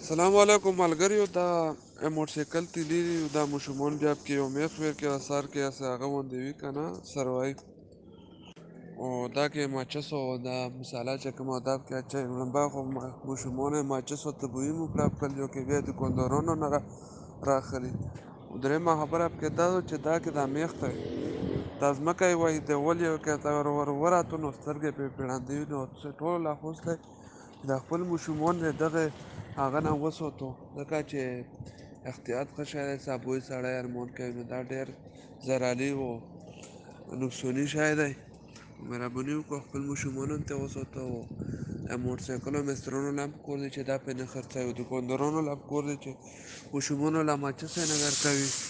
سلام علیکم ملګریو. دا موټرسایکل تیلی دا مشمون بیا کې یو میخ ویر کې اثر کې اسه هغه باندې وی کنه سروای او دا کې ماچس او دا مصالحه چې کوم ادب کې اچي لمبا خو مشمون ماچس او تبوی مو کړه کل یو کې بیا د کوندورونو نه راخلي درې ما خبره کې دا چې دا کې دا میخ ته تازمکه وای د ولې کې تا وراتو نو سترګې په پیړاندې نو ټول لا خوسته د خپل مشمون دغه هغه نه وسوتو ځکه چې احتیاط ښه شی دی صابوي سړی ارمون کوي نو دا ډېر ضرري و نقصاني شی دی مهرباني وکړه خپل مشمونو ته وساتو موټرسایکلو مسترونو لا هم کور دی چې دا پې نه خرڅوي دوکاندارانو لا هم کور دی چې مشمونو لا ماچس نه ورکوي